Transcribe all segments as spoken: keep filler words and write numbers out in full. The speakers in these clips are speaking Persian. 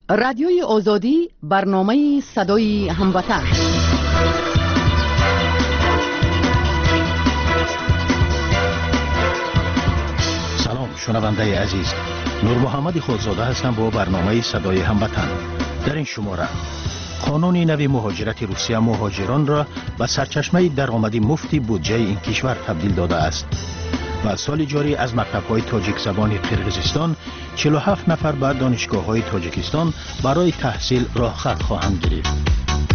رادیوی آزادی برنامه صدای هموطن. سلام شنونده عزیز، نور محمد خودزاده هستم با برنامه صدای هموطن. در این شماره قانون نوی مهاجرت روسیه مهاجران را به سرچشمه درآمدی مفتی بودجه این کشور تبدیل داده است و سال جاری از مکتب‌های تاجیک زبان قرقیزستان چهل و هفت نفر به دانشگاه‌های تاجیکستان برای تحصیل راه خط خواهند گرفت.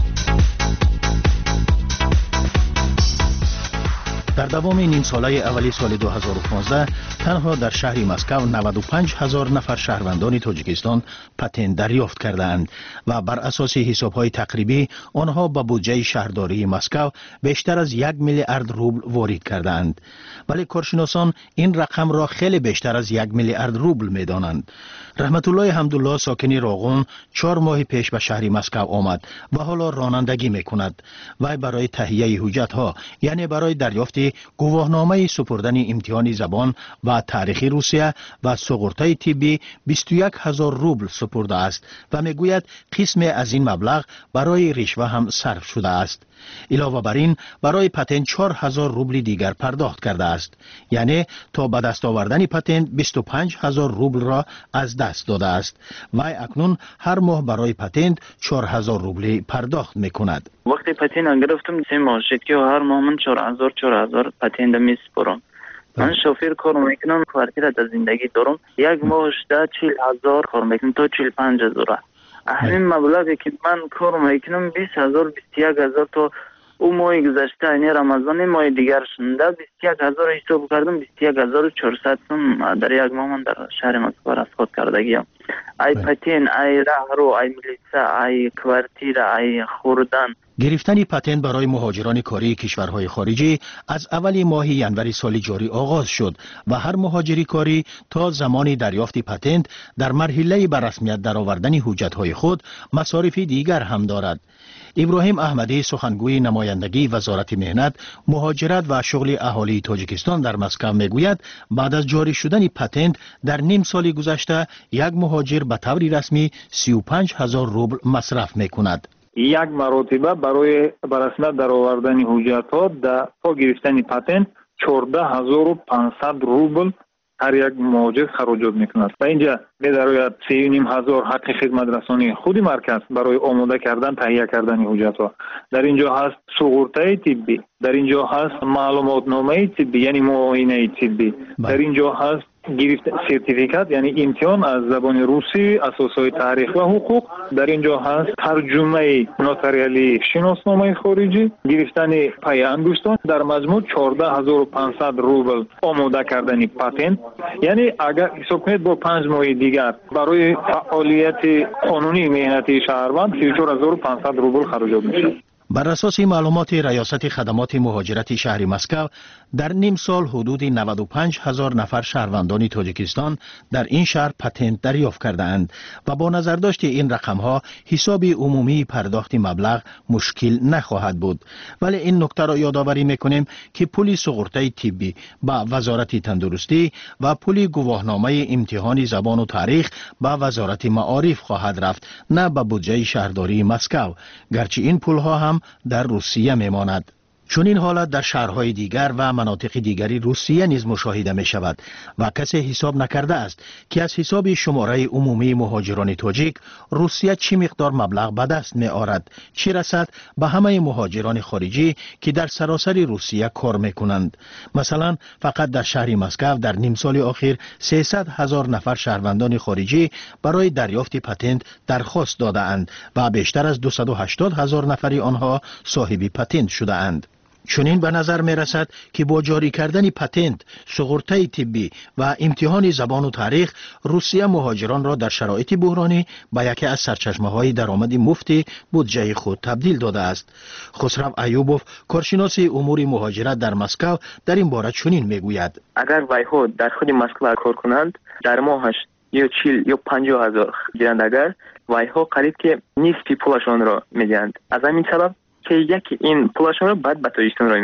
در دوام نیم ساله اولی سال دو هزار و پانزده تنها در شهر مسکو نود و پنج هزار نفر شهروندان تاجیکستان پتنت دریافت کردند و بر اساس حساب‌های تقریبی آنها به بودجه شهرداری مسکو بیشتر از یک میلیارد روبل وارد کردند. ولی کارشناسان این رقم را خیلی بیشتر از یک میلیارد روبل می‌دانند. رحمت الله حمدالله ساکن راغون چهار ماه پیش به شهر مسکو آمد و حالا رانندگی می‌کند. وی برای تهیه حجت‌ها یعنی برای دریافت گواهنامه سپردن امتحان زبان و تاریخ روسیه و سقورته طبی بیست و یک هزار روبل سپرده است و میگوید قسم از این مبلغ برای رشوه هم صرف شده است. علاوه بر این برای پتنت چهار هزار روبل دیگر پرداخت کرده است، یعنی تا به دست آوردن پتنت بیست و پنج هزار روبل را از دست داده است. وی اکنون هر ماه برای پتنت چهار هزار روبل پرداخت میکند. وقتی پتنت گرفتم سه ماه شد که هر ماه من چهار هزار چهار هزار پتنت میسپرم. من شوفر کار میکنم، کوارتیر در زندگی دارم، یک ماهش ده چهل هزار کار میکنم تا چهل پنج هزار. همین مبلغی که من کار میکنم بیست هزار بیست و یک هزار تا او ماه گذشته این رمضان ماه دیگر شنده بیست و یک هزار حساب کردم، بیست و یک هزار و چهارصد سوم در یک ماه من در شهر مسکو رصد کردگیم. ای پتین، ای راهرو، ای ملیسا، ای کوارتیر، ای خوردن. گرفتن پتنت برای مهاجران کاری کشورهای خارجی از اول ماه ینور سال جاری آغاز شد و هر مهاجری کاری تا زمان دریافت پتنت در مرحله به رسمیت درآوردن حجت‌های خود مصارف دیگر هم دارد. ابراهیم احمدی سخنگوی نمایندگی وزارت مهنت، مهاجرت و شغل اهالی تاجیکستان در مسکو میگوید بعد از جاری شدن پتنت در نیم سال گذشته یک مهاجر به طور رسمی سی و پنج هزار روبل مصرف میکند. یک مرتبه برای برسمیت در آوردن حجت‌ها در پا گرفتن پتنت چهارده هزار و پانصد روبل هر یک مهاجر خراجات میکند و اینجا می‌دراید سه و نیم هزار حق خدمت رسانی خود مرکز برای آماده کردن تهیه کردن حجت‌ها. در اینجا هست سقورته طبی، در اینجا هست معلومات نامه طبی یعنی معاینه طبی، در اینجا هست گرفت سرتیفیکات یعنی امتحان از زبان روسی، اساسهای تاریخ و حقوق، در اینجا هست ترجمه نوتاریالی شناسنامه خارجی، گرفتن پای انگشتان. در مجموع چهارده هزار و پانصد روبل آماده کردن پتنت. یعنی اگر حساب کنید با پنج ماه دیگر برای فعالیت قانونی مهنتی شهروند سی و چهار هزار و پانصد روبل خراجات میشه. بر اساس معلومات ریاست خدمات مهاجرت شهر مسکو در نیم سال حدود نود و پنج هزار نفر شهروندان تاجیکستان در این شهر پتنت دریافت کرده اند و با نظرداشت این رقم ها حساب عمومی پرداخت مبلغ مشکل نخواهد بود. ولی این نکته را یادآوری میکنیم که پول سقورته طبی با وزارت تندرستی و پول گواهنامه امتحان زبان و تاریخ با وزارت معارف خواهد رفت، نه به بودجه شهرداری مسکو، گرچه این پول ها هم در روسیه میماند. چون این حالت در شهرهای دیگر و مناطق دیگری روسیه نیز مشاهده می شود و کسی حساب نکرده است که از حساب شماره عمومی مهاجران تاجیک روسیه چی مقدار مبلغ به دست می آورد، چی رسد به همه مهاجران خارجی که در سراسر روسیه کار می کنند. مثلا فقط در شهر مسکو در نیم سال اخیر سیصد هزار نفر شهروندان خارجی برای دریافت پتنت درخواست داده اند و بیشتر از دویست و هشتاد هزار نفری آنها صاحب پتنت شده اند. چنین به نظر می رسد که با جاری کردن پتنت، سقورته طبی و امتحان زبان و تاریخ روسیه مهاجران را در شرایط بحرانی به یکی از سرچشمه‌های درآمد مفتی بودجه خود تبدیل داده است. خسرو ایوبوف کارشناس امور مهاجرت در مسکو در این باره چنین می گوید: اگر ویها در خود مسکو کار کنند در ماهش یا چهل یا پنجاه هزار گیرند، اگر ویها قریب که نصف پولشان را میدهند. از همین سبب که یکی این پولشان را بعد به تاجیکستان رای میکنند.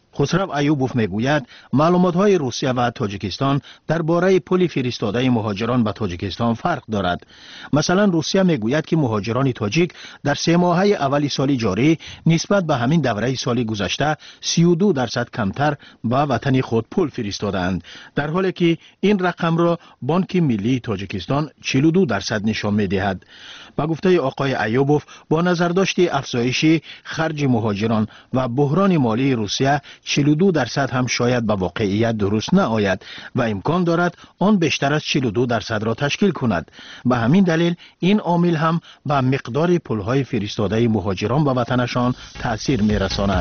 خسرو ایوبوف میگوید معلومات‌های روسیه و تاجیکستان درباره پل فرستاده مهاجران به تاجیکستان فرق دارد. مثلا روسیه میگوید که مهاجران تاجیک در سه ماهه اول سال جاری نسبت به همین دوره سال گذشته سی و دو درصد کمتر به وطن خود پول فرستادند، در حالی که این رقم را بانک ملی تاجیکستان چهل و دو درصد نشان می‌دهد. با گفته آقای ایوبوف با نظرداشت افزایش خرج مهاجران و بحران مالی روسیه چهل و دو درصد هم شاید به واقعیت درست نآید و امکان دارد آن بیشتر از چهل و دو درصد را تشکیل کند. به همین دلیل این عامل هم به مقدار پولهای فرستاده مهاجران به وطنشان تأثیر می‌رساند.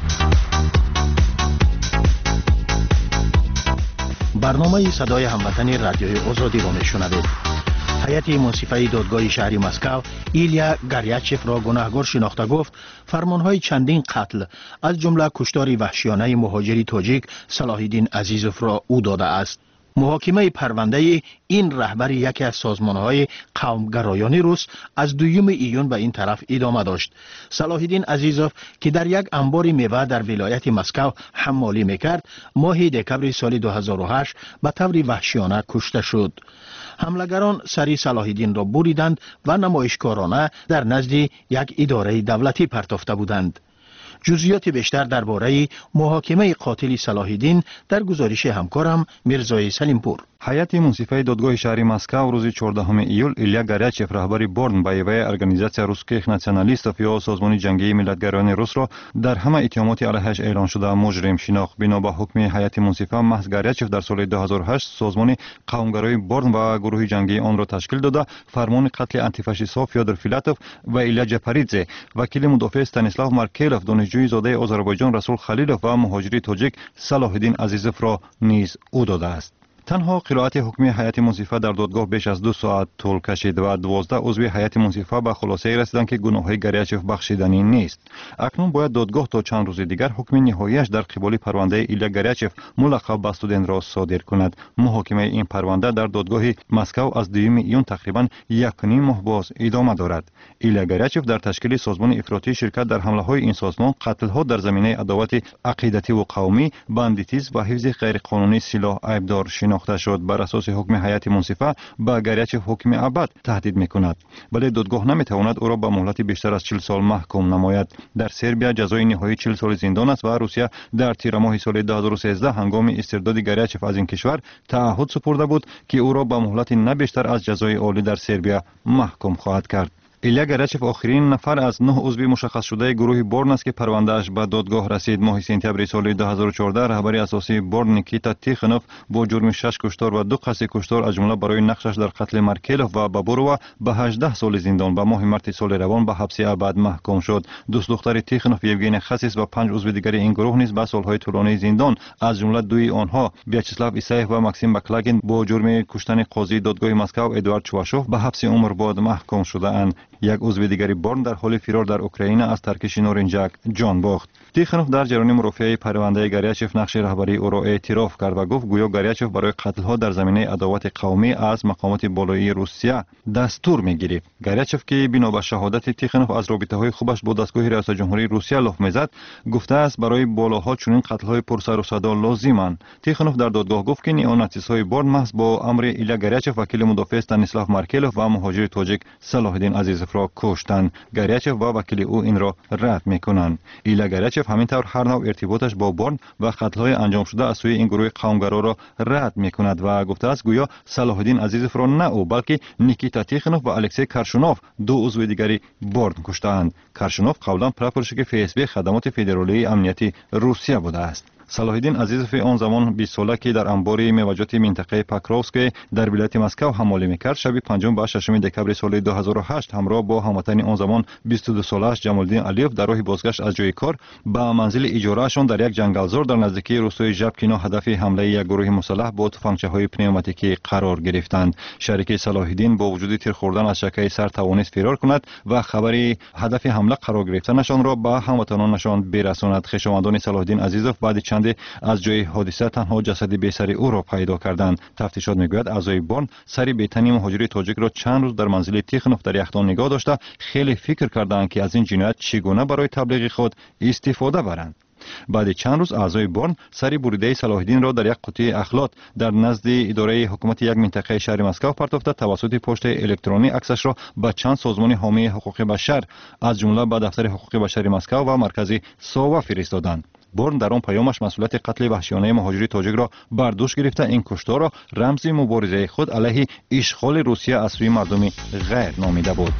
برنامه صدای هموطن رادیوی آزادی را میشنوید. هیئت منصفه دادگاه شهری مسکو ایلیا گریاچف را گناهکار شناخته گفت فرمانهای چندین قتل از جمله کشتار وحشیانه مهاجری تاجیک صلاح الدین عزیزوف را او داده است. محاکمه پرونده این رهبر یکی از سازمانهای قومگرایان روس از دوم ایون به این طرف ادامه داشت. صلاح الدین عزیزوف که در یک انبار میوه در ولایت مسکو حمالی میکرد، ماه دکمبر سال دو هزار و هشت به طور وحشیانه کشته شد. حملگران سری صلاح الدین را بریدند و نمایشکارانه در نزد یک اداره دولتی پرتافته بودند. جزئیات بیشتر درباره محاکمه قاتل صلاح الدین در گزارش همکارم میرزای سلیمپور. هیئت منصفه دادگاه شهری مسکو روز چهاردهم ایول ایلیا گریاچف رهبر بورن به ایوه ارگانیزاسیا روسکیخ ناسیونالیستов یا سازمان جنگی ملتگرایان روس را در همه اتهامات علیهش اعلان شده مجرم شناخت. بنا به حکم هیئت منصفه محض گریاچف در سال دو هزار و هشت سازمان قومگرای بورن و گروه جنگی آن را تشکیل داده فرمان قتل آنتیفاشیست‌ها فیودور فیلاتوف و ایلیا جپاریدزه، وکیل مدافع استانیسلاو مارکلوف، دانشجوی زاده آذربایجان رسول خلیلوف و مهاجری تاجیک صلاح الدین عزیزوف را نیز او داده است. تنها قرائت حکمی هیئت منصفه در دادگاه بیش از دو ساعت طول کشید و دوازده عضو هیئت منصفه به خلاصه رسیدند که گناههای گریاچف بخشیدنی نیست. اکنون باید دادگاه تا چند روز دیگر حکم نهاییش در قبال پرونده ایلیا گریاچف ملقب به استودنت را صادر کند. محاکمه این پرونده در دادگاه مسکو از دوم ایون تقریبا یک و نیم ماه باز ادامه دارد. ایلیا گریاچف در تشکیل سازمان افراطی شرکت در حمله‌های این سازمان، قتل‌ها در زمینه عداوت عقیدتی و قومی، باندیتیسم و حفظ غیرقانونی سلاح عیبدار شناخته شد. بر اساس حکم هیئت منصفه به گریاچف حکم ابد تهدید میکند، ولی دادگاه نمیتواند او را به مهلت بیشتر از چهل سال محکوم نماید. در سربیا جزای نهایی چهل سال زندان است و روسیه در تیر ماه سال دو هزار و سیزده هنگام استرداد گریاچف از این کشور تعهد سپرده بود که او را به مهلت نه بیشتر از جزای عالی در سربیا محکوم خواهد کرد. ایلیا گریاچف آخرین نفر از نه عضو مشخص شده گروه بورن است که پروندهش به دادگاه رسید. ماه سپتامبر سال دو هزار و چهارده رهبر اساسی بورن نیکیتا تیخنوف با جرم شش کشتار و دو قصد کشتار از جمله برای نقشش در قتل مارکلوف و بابوروا به هجده سال زندان و ماه مارس سال روان به حبس ابد محکوم شد. دوست دختر تیخنوف یوگین خسیس و پنج عضو دیگر این گروه نیز به سالهای طولانی زندان از جمله دوی آنها ویاچسلاو ایسایف و ماکسیم بکلاگین با جرم کشتن قاضی دادگاه مسکو ادوارد چواشوف به حبس عمر بعد محکوم شده‌اند. یک عضو دیگری بورن در حال فرار در اوکراین از ترکش نورنجک جان باخت. تیخنوف در جریان مرافعه پرونده گریاچف نقش رهبری او را اعتراف کرد و گفت گویا گریاچف برای قتل‌ها در زمینه عداوت قومی از مقامات بالایی روسیه دستور می‌گیرد. گریاچف که بنا به شهادت تیخنوف از رابطه‌های خوبش با دستگاه ریاست جمهوری روسیه لاف می‌زد، گفته است برای بالاها چنین قتل‌های پرسر و صدا لازمند. تیخنوف در دادگاه گفت که نیوناتیست‌های بورن محض با امر ایلیا گریاچف وکیل مدافع استانیسلاو مارکلوف و مهاجر تاجیک صلاح الدین عزیزوف را کشتند. گریاچف و وکیل او این را رد می‌کنند. ایلیا گریاچف همینطور هر نوع ارتباطش با بورن و قتل‌های انجام شده از سوی این گروه قومگرا را رد می‌کند و گفته است گویا صلاح الدین عزیزوف را نه او بلکه نیکیتا تیخنوف و الکسی کرشنوف دو عضو دیگری بورن کشتند. کرشنوف قبلا پرپرشک فی اس بی خدمات فدرالی امنیتی روسیه بوده است. صلاح الدین عزیزوف آن زمان بیست ساله که در انبار میوه‌جات منطقه پاکروفسک در ولایت مسکو حمالی میکرد، شب پنجم و ششم دکمبر سال دو هزار و هشت همراه با هموطن آن زمان بیست و دو سالش جمالدین علیوف در راه بازگشت از جای کار به منزل اجارهشان در یک جنگلزار در نزدیکی روستای ژبکینا هدف حمله یک گروه مسلح با تفنگچه‌های پنوماتیکی قرار گرفتند. شریک صلاح الدین با وجود تیر خوردن از شکه سر توانست فرار کند و خبری هدف حمله قرار گرفتنشان را به هموطنانشان برساند. خویشاوندان صلاح الدین عزیزوف بعد چند از جای حادثه تنها جسد بی‌سر او را پیدا کردند. تفتیشات میگوید اعضای بورن سری بی‌تنی مهاجر تاجیک را چند روز در منزل تیخنوف در یخدان نگاه داشته خیلی فکر کردند که از این جنایت چگونه برای تبلیغ خود استفاده برند. بعد چند روز اعضای بورن سری بریده صلاح الدین را در یک قوطی اخلاط در نزد اداره حکومت یک منطقه شهر مسکو پرتافته توسط پست الکترونی عکسش را به چند سازمان حامی حقوق بشر از جمله به دفتر حقوق بشر مسکو و مرکز ساوا فرستادند. بورن در آن پیامش مسئولیت قتل وحشیانه مهاجری تاجیک را بر دوش گرفته این کشتار را رمز مبارزه خود علیه اشغال روسیه از سوی مردم غیر نامیده بود.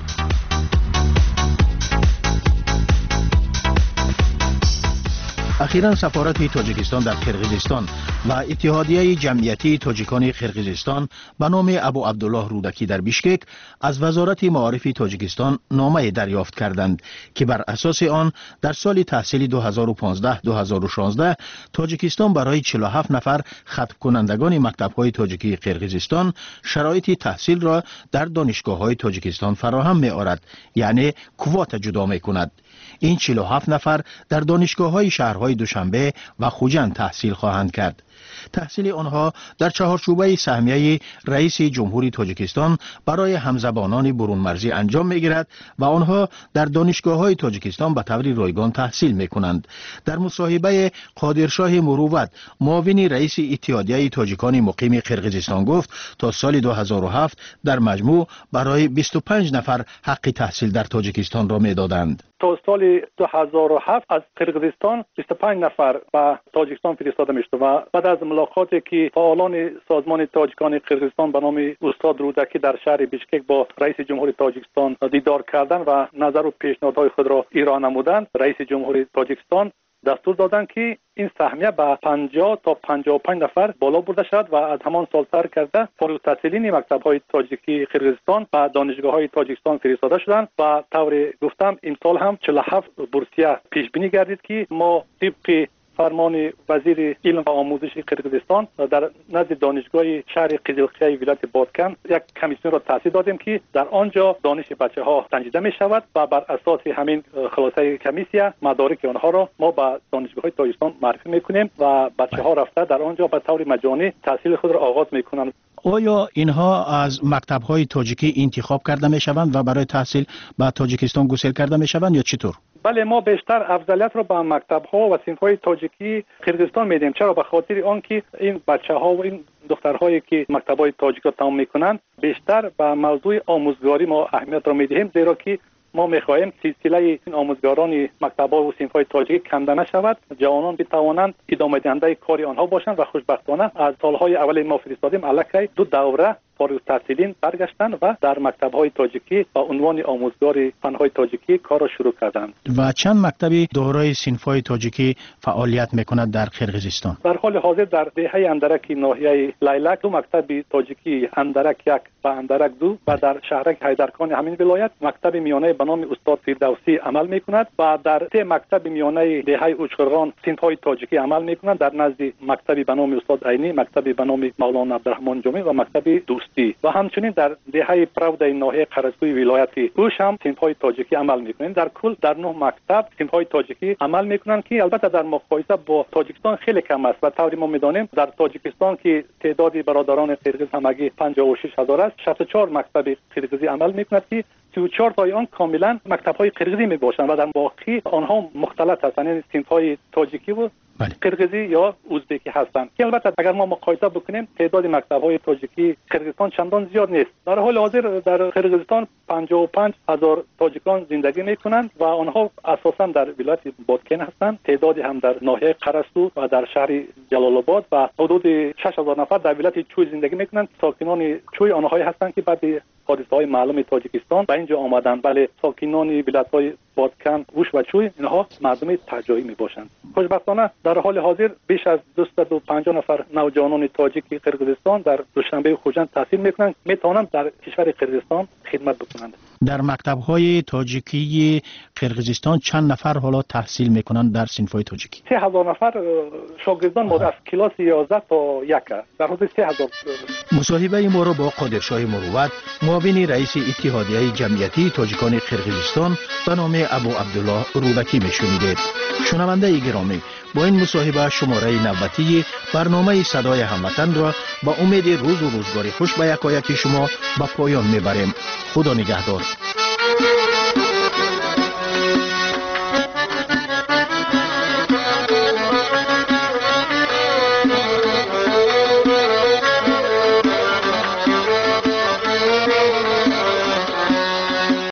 اخیراً سفارت تاجیکستان در قرقیزستان و اتحادیه جمعیتی تاجیکان قرقیزستان به نام ابو عبدالله رودکی در بیشکک از وزارت معارف تاجیکستان نامه دریافت کردند که بر اساس آن در سال تحصیلی دو هزار و پانزده دو هزار و شانزده تاجیکستان برای چهل و هفت نفر ختم کنندگان مکتب‌های تاجیکی قرقیزستان شرایط تحصیل را در دانشگاه‌های تاجیکستان فراهم می‌آورد، یعنی کوات جدا می‌کند. این چهل و هفت نفر در دانشگاه‌های شهرهای دوشنبه و خوجند تحصیل خواهند کرد. تحصیل آنها در چهارچوبه سهمیه رئیس جمهوری تاجیکستان برای همزبانان برون مرزی انجام می‌گیرد و آنها در دانشگاه‌های تاجیکستان به طور رایگان تحصیل می‌کنند. در مصاحبه قادرشاه مروت معاون رئیس اتحادیه تاجیکان مقیم قرقیزستان گفت تا سال دو هزار و هفت در مجموع برای بیست و پنج نفر حق تحصیل در تاجیکستان را می‌دادند. تا سال دو هزار و هفت از قرقیزستان بیست و پنج نفر به تاجیکستان فرستاده میشد و بعد از ملاقاتی که فعالان سازمان تاجیکان قرقیزستان به نام استاد رودکی در شهر بیشکک با رئیس جمهوری تاجیکستان دیدار کردند و نظر و پیشنهادهای خود را ارائه نمودند، رئیس جمهوری تاجیکستان دستور دادند که این سهمیه به پنجاه تا پنجاه و پنج نفر بالا برده شد و از همان سال سر کرده فارغ التحصیلین مکتب‌های تاجیکی قرقیزستان به دانشگاه‌های تاجیکستان فرستاده شدند و طور گفتم امسال هم چهل و هفت بورسیه پیش بینی گردید که ما طبق فرمان وزیر علم و آموزش قرقیزستان در نزد دانشگاه شهر قزلخیه ولایت بادکن یک کمیسیون را تأسیس دادیم که در آنجا دانش بچه‌ها سنجیده می شود و بر اساس همین خلاصه کمیسیون مدارک آنها را ما به دانشگاه‌های تاجیکستان معرفی می‌کنیم و بچه‌ها رفته در آنجا به طور مجانی تحصیل خود را آغاز می‌کنند. آیا اینها از مکتب‌های تاجیکی انتخاب کرده می‌شوند و برای تحصیل به تاجیکستان گسیل کرده می‌شوند یا چطور؟ بله، ما بیشتر افضلیت رو به مکتب‌ها و صنف‌های تاجیکی قرقیزستان میدیم. چرا؟ به خاطر آنکه این بچه‌ها و این دخترهایی که مکتب‌های تاجیک را تمام می‌کنند بیشتر به موضوع آموزگاری ما اهمیت را می‌دهیم، زیرا که ما می‌خواهیم سلسله این آموزگاران مکتب‌ها و صنف‌های تاجیکی کنده نشود، جوانان بتوانند ادامه دهنده کار آنها باشند و خوشبختانه از سال‌های اول ما فرستادیم الکی دو دوره فارغ التحصیلین برگشتند و در مکتب‌های تاجیکی با عنوان آموزگار فن‌های تاجیکی کار را شروع کردند. و چند مکتب دوره صنف‌های تاجیکی فعالیت می‌کند در قرقیزستان؟ در حال حاضر در دهه اندرک ناحیه لیلک دو مکتب تاجیکی، اندرک یک و اندرک دو و در شهرک حیدرخان همین ولایت مکتب میانه به نام استاد فردوسی عمل می‌کند و در سه مکتب میانه دهه اوچخرغان صنف‌های تاجیکی عمل می‌کنند در نزد مکتبی به نام استاد عینی، مکتبی به نام مولانا عبدالرحمن جامی و مکتب دوستی و همچنین در دهه پراود ناحیه قرضگوی ولایت اوش هم صنف‌های تاجیکی عمل می‌کنند. در کل در نه مکتب صنف‌های تاجیکی عمل می‌کنند که البته در مقایسه با تاجیکستان خیلی کم است و طوری ما می‌دانیم در تاجیکستان که تعداد برادران قرقیز همگی پنجاه و شش هزار است، شصت و چهار مکتب قرقیزی عمل می‌کند که سی و چهار تای آن کاملا مکتب‌های قرقیزی میباشند و در باقی آنها مختلط هستند، یعنی صنف‌های تاجیکی و قرقیزی یا ازبکی هستند که البته اگر ما مقایسه بکنیم تعداد مکتب‌های تاجیکی قرقیزستان چندان زیاد نیست. در حال حاضر در قرقیزستان پنجاه و پنج هزار تاجیکان زندگی میکنند و آنها اساساً در ولایت بادکن هستند، تعدادی هم در ناحیه قرستو و در شهر جلال آباد و حدود شش هزار نفر در ولایت چوی زندگی میکنند. ساکنان چوی آنهایی هستند که بعد حادثه‌های معلوم تاجیکستان به اینجا آمدند. بله، ساکنان ولایت‌های بادکن، اوش و چوی اینها مردم تجاری میباشند. خوشبختانه در حال حاضر بیش از دویست و پنجاه نفر نوجوانان تاجیک قرقیزستان در دوشنبه خوجند تحصیل میکنند، میتوانند در کشور قرقیزستان خدمت بکنند. در مکتب‌های تاجیکی قرقیزستان چند نفر حالا تحصیل میکنند در صنف‌های تاجیکی؟ سه هزار نفر شاگردان ما از کلاس یازده تا یک در حدود سه هزار. مصاحبه ما را با قادرشاه مروت معاون رئیس اتحادیه جمعیتی تاجیکان قرقیزستان به نام ابو عبدالله رودکی میشنیدید. شنونده گرامی، با این مصاحبه شماره نوبتی برنامه صدای هموطن را با امید روز و روزگاری خوش به یکایک شما به پایان میبریم. خدا نگهدار.